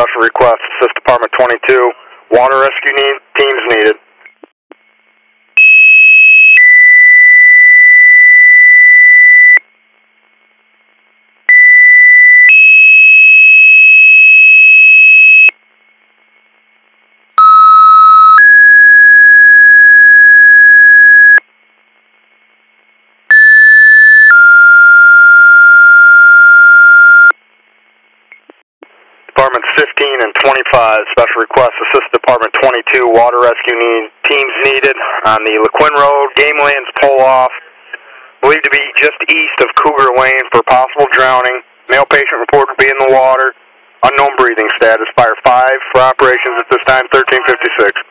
special request, assist Department 22. Water rescue teams needed. Departments 15 and 25, special request, assist Department 22, water rescue teams needed on the LeQuinn Road, Game Lands pull-off, believed to be just east of Cougar Lane for possible drowning. Male patient reported to be in the water, unknown breathing status, fire 5 for operations at this time, 1356.